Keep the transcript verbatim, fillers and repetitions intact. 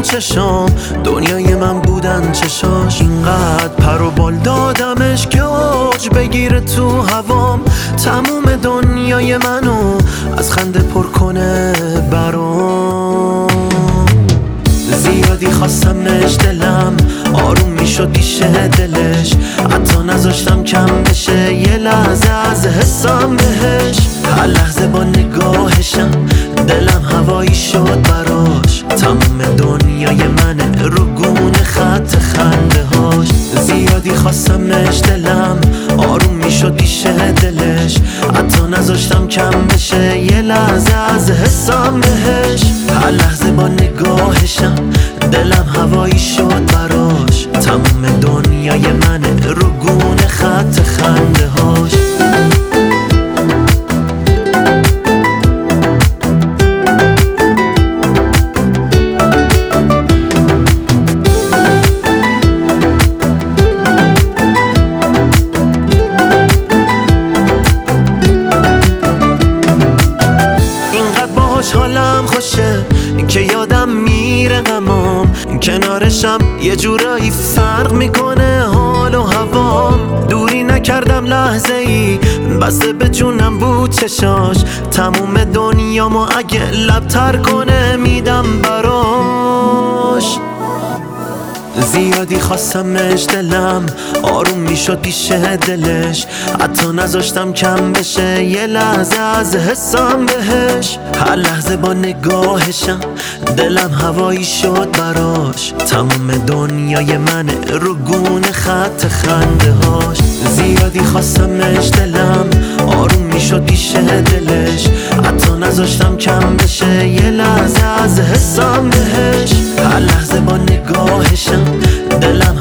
چشام، دنیای من بودن چشاش. اینقدر پر و بال دادمش که اوج بگیره تو هوام، تموم دنیای منو از خنده پر کنه برام. زیادی خواستمش دلم آروم میشد پیشه دلش، حتی نذاشتم کم بشه یه لحظه از حسم بهش. هر لحظه با نگاهشم دلم هوایی شد براش، تمام دنیای منه رو گونه خط خنده هاش. زیادی خواستمش دلم آروم میشد پیشه دلش، حتی نذاشتم کم بشه یه لحظه از حسم بهش. هر لحظه با نگاهشم دلم هوایی شد براش، تمام دنیای منه رو گونه خط خنده هاش. حالم خوشه که یادم میره غمام، کنارشم یه جورایی فرق میکنه حال و هوام. دوری نکردم لحظه ای، بسته به جونم بود چشاش، تموم دنیامو اگه لبتر کنه میدم براش. زیادی خواستمش دلم آروم میشد پیشه دلش، حتی نذاشتم کم بشه یه لحظه از حسم بهش. هر لحظه با نگاهشم دلم هوایی شد براش، تمام دنیای منه رو گونه خط خنده هاش. زیادی خواستمش دلم آروم میشد پیشه دلش، حتی نذاشتم کم بشه یه لحظه از حسم بهش. هر لحظه با نگاهشم دلم